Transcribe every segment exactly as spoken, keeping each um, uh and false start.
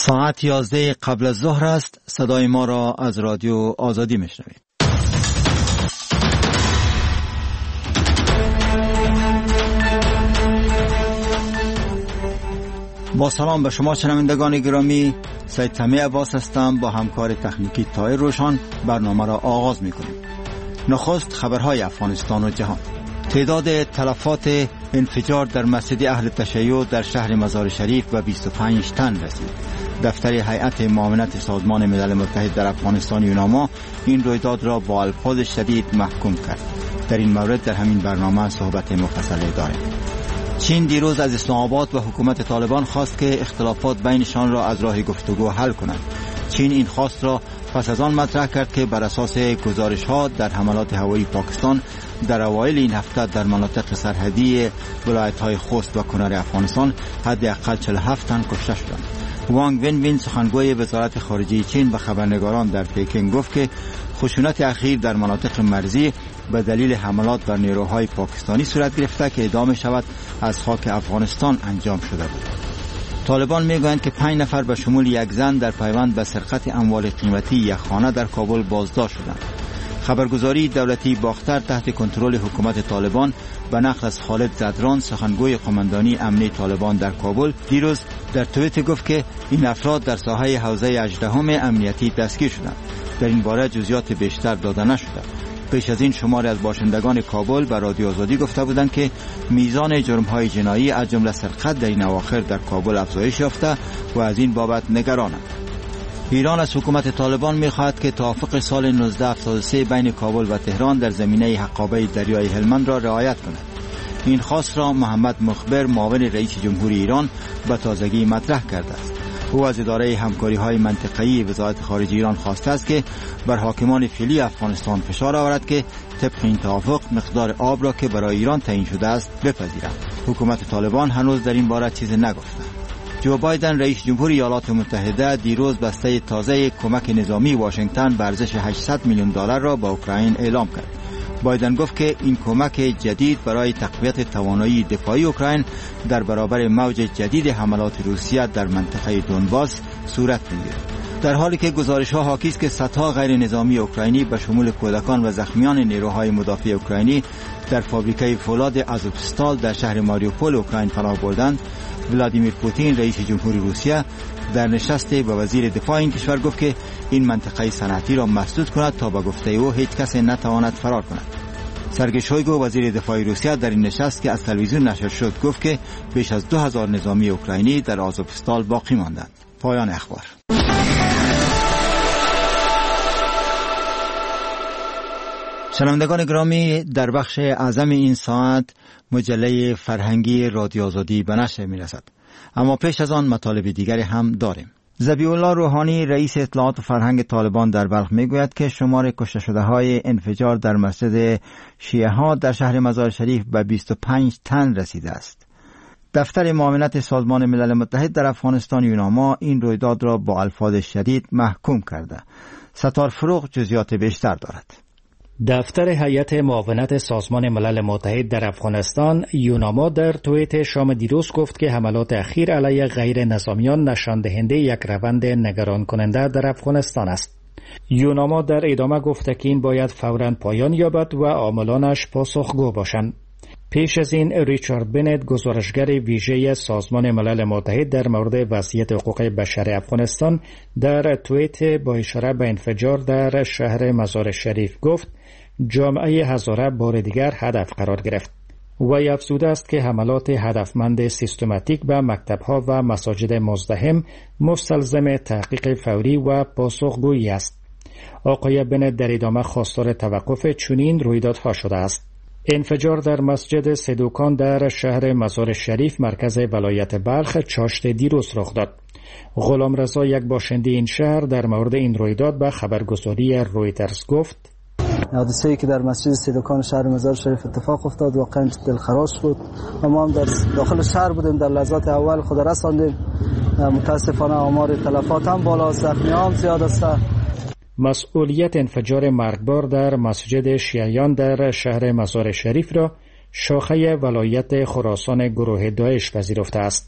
ساعت یازده قبل از ظهر است. صدای ما را از رادیو آزادی میشنوید. با سلام به شما شنوندگان گرامی، سید تمی عباس هستم. با همکار تکنیکی طاهر روشان برنامه را آغاز میکنیم. نخست خبرهای افغانستان و جهان. تعداد تلفات انفجار در مسجد اهل تشیع در شهر مزار شریف به بیست و پنج تن رسید. دفتر هیئت معاونت سازمان ملل متحد در افغانستان یوناما این رویداد را با الفاظ شدید محکوم کرد. در این مورد در همین برنامه صحبت مفصلی داریم. چین دیروز از اسلام آباد و حکومت طالبان خواست که اختلافات بینشان را از راه گفتگو حل کنند. چین این خواست را پس از آن مطرح کرد که بر اساس گزارش‌ها در حملات هوایی پاکستان در اوایل این هفته در مناطق سرحدی ولایت‌های خوست و کنر افغانستان حداقل چهل و هفت تن کشته شدند. وانگ وین وین سخنگوی وزارت خارجه چین به خبرنگاران در پکینگ گفت که خشونت اخیر در مناطق مرزی به دلیل حملات بر نیروهای پاکستانی صورت گرفته که ادامه شود از خاک افغانستان انجام شده بود. طالبان میگویند که پنج نفر به شمول یک زن در پیوند به سرقت اموال قیمتی یک خانه در کابل بازداشت شدند. خبرگزاری دولتی باختر تحت کنترل حکومت طالبان به نقل از خالد زدران سخنگوی قماندانی امنی طالبان در کابل دیروز در توییت گفت که این افراد در ساحه حوزه هجدهم امنیتی دستگیر شدند. در این باره جزئیات بیشتر داده نشده. پیش از این شماری از باشندگان کابل به رادیو آزادی گفته بودند که میزان جرم‌های جنایی از جمله سرقت در این اواخر در کابل افزایش یافته و از این بابت نگرانند. ایران از حکومت طالبان می‌خواهد که توافق سال نوزده هفتاد و سه بین کابل و تهران در زمینه حقابه دریای هلمند را رعایت کند. این خواست را محمد مخبر معاون رئیس جمهوری ایران به تازگی مطرح کرده است. او از اداره همکاری‌های منطقه‌ای وزارت خارجه ایران خواسته است که بر حاکمان فعلی افغانستان فشار آورد که طبق این توافق مقدار آب را که برای ایران تعیین شده است بپذیرند. حکومت طالبان هنوز در این باره چیزی نگفته. جو بایدن رئیس جمهوری ایالات متحده دیروز بسته تازه کمک نظامی واشنگتن به ارزش هشتصد میلیون دلار را به اوکراین اعلام کرد. بایدن گفت که این کمک جدید برای تقویت توانایی دفاعی اوکراین در برابر موج جدید حملات روسیه در منطقه دونباس صورت می‌گیرد. در حالی که گزارش‌ها حاکی است که صدها غیر نظامی اوکراینی به شمول کودکان و زخمیان نیروهای مدافع اوکراینی در فابریکه فولاد آزوفستال در شهر ماریوپول اوکراین پناه بردند، ولادیمیر پوتین رئیس جمهوری روسیه در نشست با وزیر دفاع این کشور گفت که این منطقه صنعتی را مسدود کند تا به گفته او هیچ کس نتواند فرار کند. سرگئی شویگو وزیر دفاع روسیه در این نشست که از تلویزیون نشر شد گفت که بیش از دو هزار نظامی اوکراینی در آزوفستال باقی ماندند. پایان اخبار. شنوندگان گرامی، در بخش اعظم این ساعت مجله فرهنگی رادیو آزادی به نشر می‌رسد. اما پیش از آن مطالب دیگری هم داریم. ذبیح الله روحانی رئیس اطلاعات و فرهنگ طالبان در بلخ میگوید که شمار کشته شده‌های انفجار در مسجد شیعه ها در شهر مزار شریف به بیست و پنج تن رسیده است. دفتر معاونت سازمان ملل متحد در افغانستان یوناما این رویداد را با الفاظ شدید محکوم کرده. ستار فروغ جزئیات بیشتر دارد. دفتر هیئت معاونت سازمان ملل متحد در افغانستان یوناما در توییت شام دیروز گفت که حملات اخیر علیه غیر نظامیان نشان دهنده یک روند نگران کننده در افغانستان است. یوناما در ادامه گفت که این باید فوراً پایان یابد و عاملانش پاسخگو باشند. پیش از این ریچارد بنت گزارشگر ویژه سازمان ملل متحد در مورد وضعیت حقوق بشر افغانستان در توییت با اشاره به انفجار در شهر مزار شریف گفت جامعه هزاره بار دیگر هدف قرار گرفت. وی افزوده است که حملات هدفمند سیستماتیک به مکتب‌ها و مساجد مزدحم مستلزم تحقیق فوری و پاسخگویی است. آقای بنت در ادامه خواستار توقف چنین رویدادها شده است. انفجار در مسجد سدوکان در شهر مزار شریف مرکز ولایت بلخ چاشت دیروز رخ داد. غلام رضا یک باشنده این شهر در مورد این رویداد به خبرگزاری رویترز گفت حادثه‌ای که در مسجد سدوکان شهر مزار شریف اتفاق افتاد واقعا دلخراش بود و ما هم در داخل شهر بودیم، در لحظات اول خود رساندیم. متاسفانه آمار تلفات هم بالا، زخمیان زیاد است. مسئولیت انفجار مرگبار در مسجد شیعیان در شهر مزار شریف را شاخه ولایت خراسان گروه داعش پذیرفته است.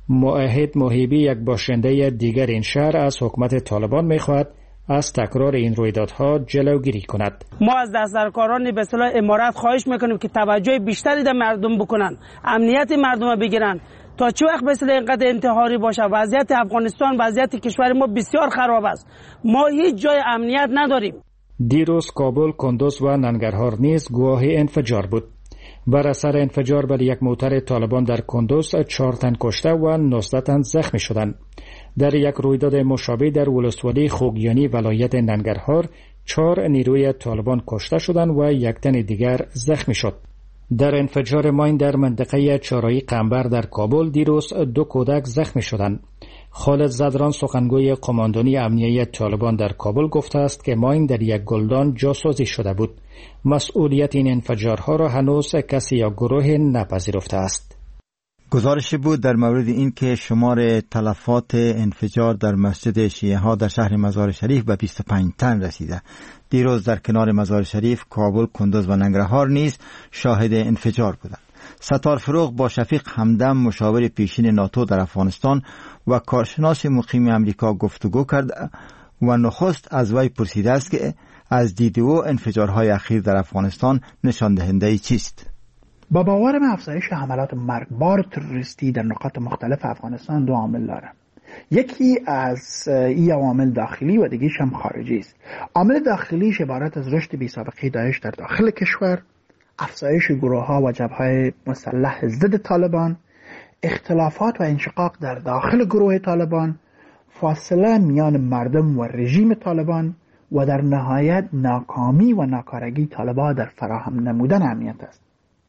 موحد محیبی، یک باشنده دیگر این شهر، از حکومت طالبان می‌خواهد از تکرار این رویدادها جلوگیری کند. ما از دسترکاران به اصطلاح امارات خواهش میکنیم که توجه بیشتری در مردم بکنن، امنیت مردم بگیرن. تا چه وقت به اصطلاح اینقدر انتحاری باشه؟ وضعیت افغانستان، وضعیت کشور ما بسیار خراب است. ما هیچ جای امنیت نداریم. دیروز کابل، کندوز و ننگرهار نیز گواه انفجار بود. بر اثر انفجار بر یک موتر طالبان در کندوز چهار تن کشته و نوزده تن زخمی شدند. در یک رویداد مشابه در ولسوالی خوگیانی ولایت ننگرهار چهار نیروی طالبان کشته شدند و یک تن دیگر زخمی شد. در انفجار ماین در منطقه چهارراه قنبر در کابل دیروز دو کودک زخمی شدند. خالد زدران، سخنگوی قماندانی امنیه طالبان در کابل، گفته است که ماین در یک گلدان جاسازی شده بود. مسئولیت این انفجارها را هنوز کسی یا گروه نپذیرفته است. گزارش بود در مورد این که شمار تلفات انفجار در مسجد شیعه ها در شهر مزار شریف به بیست و پنج تن رسیده. دیروز در کنار مزار شریف، کابل، کندوز و ننگرهار نیز شاهد انفجار بودند. ستار فروغ با شفیق همدم، مشاور پیشین ناتو در افغانستان و کارشناس مقیم امریکا گفتگو کرد و نخست از وی پرسیده است که از دید او انفجارهای اخیر در افغانستان نشان دهنده چیست؟ با باورم افزایش حملات مرگبار تروریستی در نقاط مختلف افغانستان دو عامل داره. یکی از این عوامل داخلی و دیگیش هم خارجی است. عامل داخلیش عبارت از رشد بی‌سابقه داعش در داخل کشور، افزایش گروه‌ها و جبهه‌های مسلح ضد طالبان، اختلافات و انشقاق در داخل گروه طالبان، فاصله میان مردم و رژیم طالبان و در نهایت ناکامی و ناکارگی طالبان در فراهم نمودن امنیت است.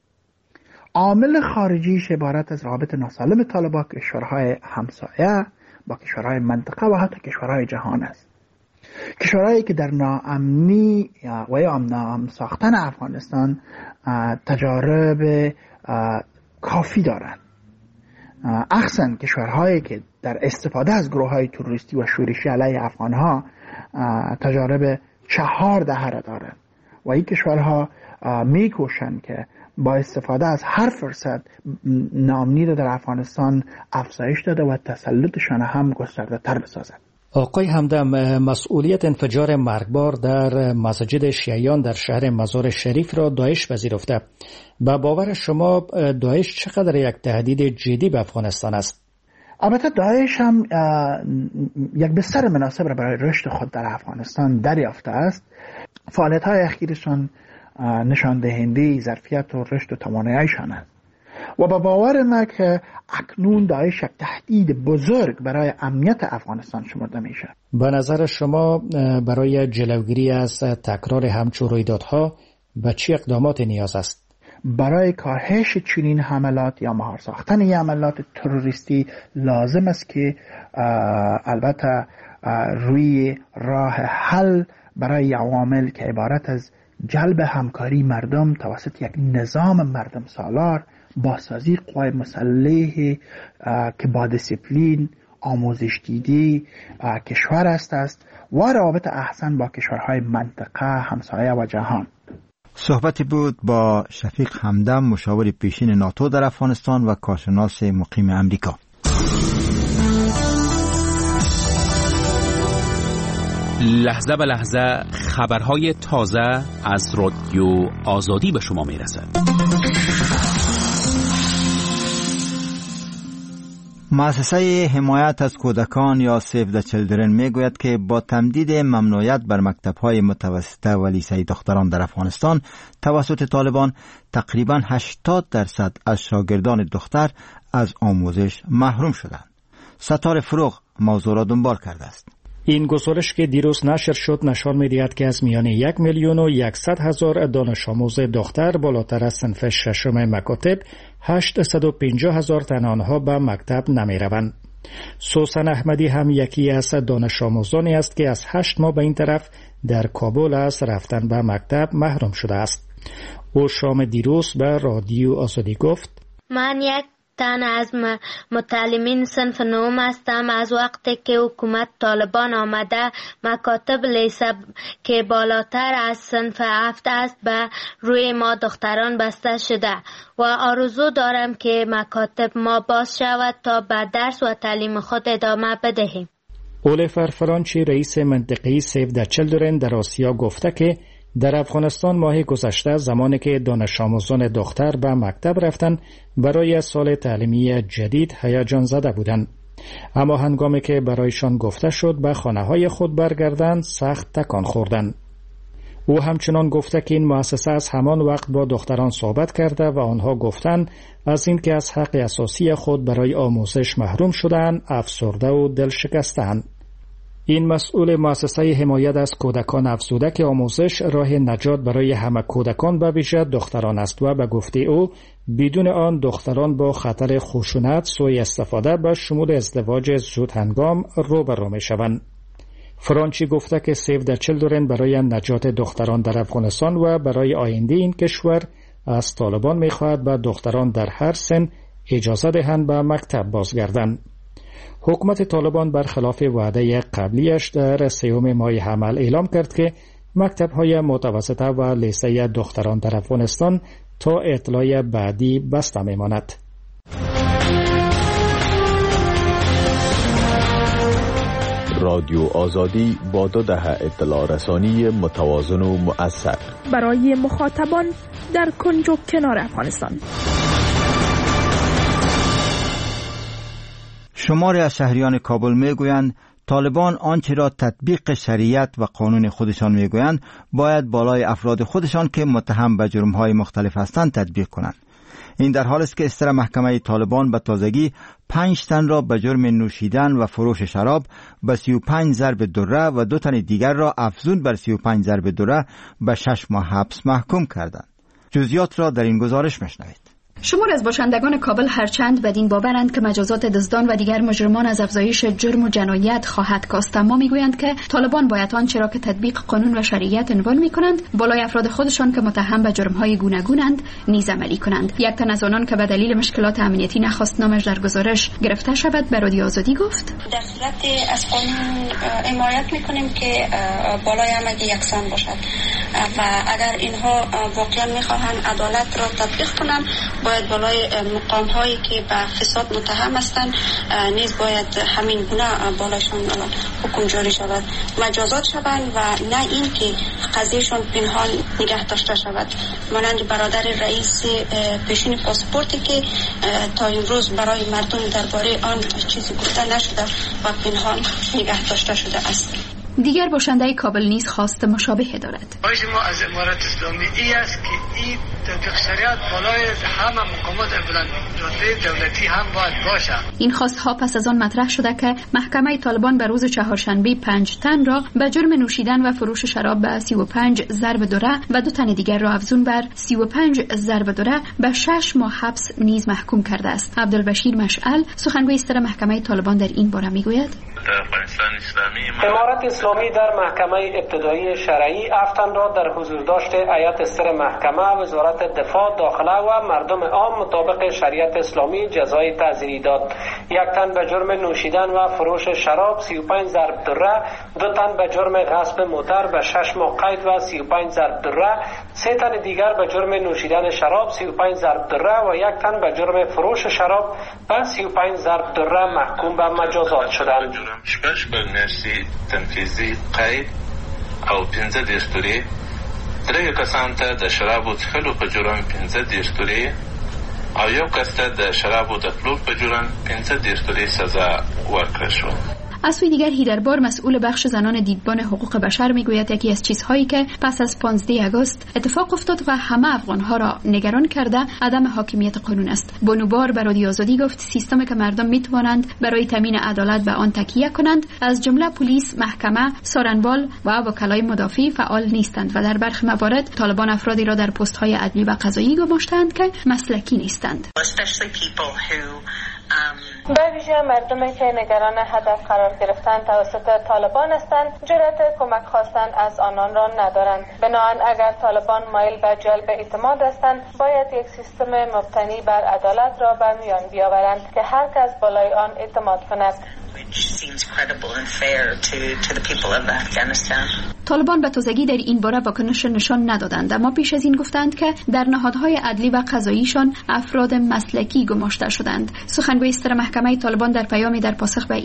عامل خارجیش عبارت از رابط ناسالم طالبان با کشورهای همسایه، با کشورهای منطقه و حتی کشورهای جهان است. کشورهایی که در ناامنی و یا ناامن ساختن افغانستان تجارب کافی دارند. اخصاً کشورهایی که در استفاده از گروه‌های تروریستی و شورشی علیه افغانها تجارب چهار دهه را دارند و این کشورها می‌کوشند که با استفاده از هر فرصت ناامنی را در افغانستان افزایش داده و تسلطشان هم گسترده تر بسازند. آقای همدم، مسئولیت انفجار مرگبار در مسجد شیعیان در شهر مزار شریف را داعش پذیرفته. با باور شما داعش چقدر یک تهدید جدی به افغانستان است؟ البته داعش هم یک بستر مناسب را برای رشد خود در افغانستان دریافته است. فعالیت‌های اخیرشان نشان دهنده ظرفیت و رشد و تواناییشان است و با باور ما که اکنون داعش یک تهدید بزرگ برای امنیت افغانستان شمرده میشه. به نظر شما برای جلوگیری از تکرار همچون رویدادها به چه اقدامات نیاز است؟ برای کاهش چنین حملات یا مهار ساختن این حملات تروریستی لازم است که البته روی راه حل برای عوامل که عبارت از جلب همکاری مردم توسط یک نظام مردم سالار، بازسازی قوای مسلح که با دیسیپلین، آموزش دیده کشور است است و روابط احسن با کشورهای منطقه، همسایه و جهان. صحبتی بود با شفیق همدم، مشاور پیشین ناتو در افغانستان و کارشناس مقیم امریکا. لحظه به لحظه خبرهای تازه از رادیو آزادی به شما میرسد. مؤسسه حمایت از کودکان یا سیو د چیلدرن میگوید که با تمدید ممنوعیت بر مکتب‌های متوسطه و لیسه دختران در افغانستان توسط طالبان، تقریباً هشتاد درصد از شاگردان دختر از آموزش محروم شدند. ستار فروغ موضوع را دنبال کرده است. این گزارش که دیروز نشر شد نشان می‌دهد که از میان یک میلیون و یکصد هزار دانش آموز دختر بالاتر از صنف ششم مکاتب، هشتصد و پنجاه هزار تن آنها به مکتب نمی‌روند. سوسن احمدی هم یکی از دانش آموزانی است که از هشت ماه به این طرف در کابل از رفتن به مکتب محروم شده است. او شام دیروز به رادیو آزادی گفت: من یک تن از متعلمین صنف نهم هستم. از وقتی که حکومت طالبان آمده مکاتب لیسه که بالاتر از صنف هفت است به روی ما دختران بسته شده و آرزو دارم که مکاتب ما باز شود تا به درس و تعلیم خود ادامه بدهیم. اولیفر فرانچی رئیس منطقه‌ای سیو د چیلدرن در آسیا گفته که در افغانستان ماه گذشته زمانی که دانش آموزان دختر به مکتب رفتند برای سال تعلیمی جدید هیجان زده بودند، اما هنگامی که برایشان گفته شد به خانه‌های خود برگردند سخت تکان خوردند. او همچنان گفته که این مؤسسه از همان وقت با دختران صحبت کرده و آنها گفتند از اینکه از حق اساسی خود برای آموزش محروم شدند افسرده و دل شکسته‌اند. این مسئول مؤسسه حمایت از کودکان افزوده که آموزش راه نجات برای همه کودکان به ویژه دختران است و به گفته او بدون آن دختران با خطر خشونت، سوء استفاده به شمول ازدواج زود هنگام روبرو می شوند. فرانچی گفته که سیو د چیلدرن برای نجات دختران در افغانستان و برای آینده این کشور از طالبان می خواهد به دختران در هر سن اجازه دهند به مکتب بازگردند. حکومت طالبان برخلاف وعده قبلیش در سوم ماه حمل اعلام کرد که مکتب‌های متوسطه و لیسه دختران در افغانستان تا اطلاع بعدی بسته می‌ماند. رادیو آزادی با دو دهه اطلاع رسانی متوازن و مؤثر برای مخاطبان در کنج و کنار افغانستان. شماری از شهریان کابل میگویند طالبان آنچه را تطبیق شریعت و قانون خودشان میگویند باید بالای افراد خودشان که متهم به جرم‌های مختلف هستند تطبیق کنند. این در حالی است که استر محکمه طالبان به تازگی پنج تن را به جرم نوشیدن و فروش شراب به سی و پنج ضرب دره و دو تن دیگر را افزون بر سی و پنج ضرب دره به شش ماه حبس محکوم کردند. جزئیات را در این گزارش میشنوید. شمار از باشندگان کابل هرچند بدین باورند که مجازات دزدان و دیگر مجرمان از افزایش جرم و جنایت خواهد کاست، اما میگویند که طالبان باید آنچه را که تطبیق قانون و شریعت عنوان میکنند بالای افراد خودشان که متهم به جرم‌های گوناگونند نیز عملی کنند. یک تن از آنان که به دلیل مشکلات امنیتی نخواست نامش در گزارش گرفته شود به رادیو آزادی گفت: در صورت از قانون حمایت میکنیم که بالای همه یکسان باشد و اگر اینها واقعا میخواهند عدالت را تطبیق کنند باید بالای مقام هایی که به فساد متهم هستند نیز باید همین گونه بالاشان حکم جاری شود، مجازات شوند و نه این که قضیهشان پنهان نگه داشته شود، مانند برادر رئیس پیشین پاسپورتی که تا امروز برای مردم درباره آن چیزی گفته نشده و پنهان نگه داشته شده است. دیگر باشنده کابل نیز خواست مشابه دارد. خواهش ما از امارت اسلامی ای است که این تطبیق شریعت بالای همه مقامات بلندجاده دولتی هم باید باشه. این خواست ها پس از آن مطرح شده که محکمه طالبان به روز چهارشنبه پنج تن را به جرم نوشیدن و فروش شراب به سی و پنج ضرب دره و دو تن دیگر را افزون بر سی و پنج ضرب دره به شش ماه حبس نیز محکوم کرده است. عبدالبشیر مشعل سخنگوی استر محکمه طالبان در این باره میگوید: افغانستان اسلامی امارت اسلامی در محکمه ابتدایی شرعی افتن را در حضور داشت هیئت سر محکمه، وزارت دفاع، داخله و مردم عام مطابق شریعت اسلامی جزای تعزیری داد. یک تن به جرم نوشیدن و فروش شراب سی و پنج ضرب دره، دو تن به جرم غصب موتر به شش ماه قید و سی و پنج ضرب دره، سه تن دیگر به جرم نوشیدن شراب سی و پنج ضرب دره و یک تن به جرم فروش شراب به سی و پنج ضرب دره محکوم به مجازات شدند. شپږ برنرسي تنفیذي قید او پنځه دېرش تورې، درېیو کسانو ته د شرابو څښلو په جرم پنځه دېرش تورې او یو کس ته د شرابو د پلور په جرم پنځه دېرش تورې سزا ورکړل شوه. از سوی دیگر هیدربار مسئول بخش زنان دیدبان حقوق بشر میگوید یکی از چیزهایی که پس از پانزده آگوست اتفاق افتاد و همه افغانها را نگران کرده عدم حاکمیت قانون است. بانوبار به رادیو آزادی گفت سیستمی که مردم میتوانند برای تامین عدالت به آن تکیه کنند از جمله پلیس، محکمه، سارنوال و وکلای مدافع فعال نیستند و در برخی موارد طالبان افرادی را در پست‌های عدلی و قضایی گماشتند که مسلکی نیستند. به ویژه مردمی که نگران هدف قرار گرفتن توسط طالبان هستند جرأت کمک خواستن از آنان را ندارند. بنابراین اگر طالبان مایل به جلب اعتماد هستند باید یک سیستم مبتنی بر عدالت را به میان بیاورند که هر کس بالای آن اعتماد کند. طالبان به تازگی در این باره واکنش نشان ندادند، اما پیش از این گفتند که در نهادهای عدلی و قضاییشان افراد مسلکی گماشته شدند. سخنگوی ستر محکمه طالبان در پیامی در پاسخ به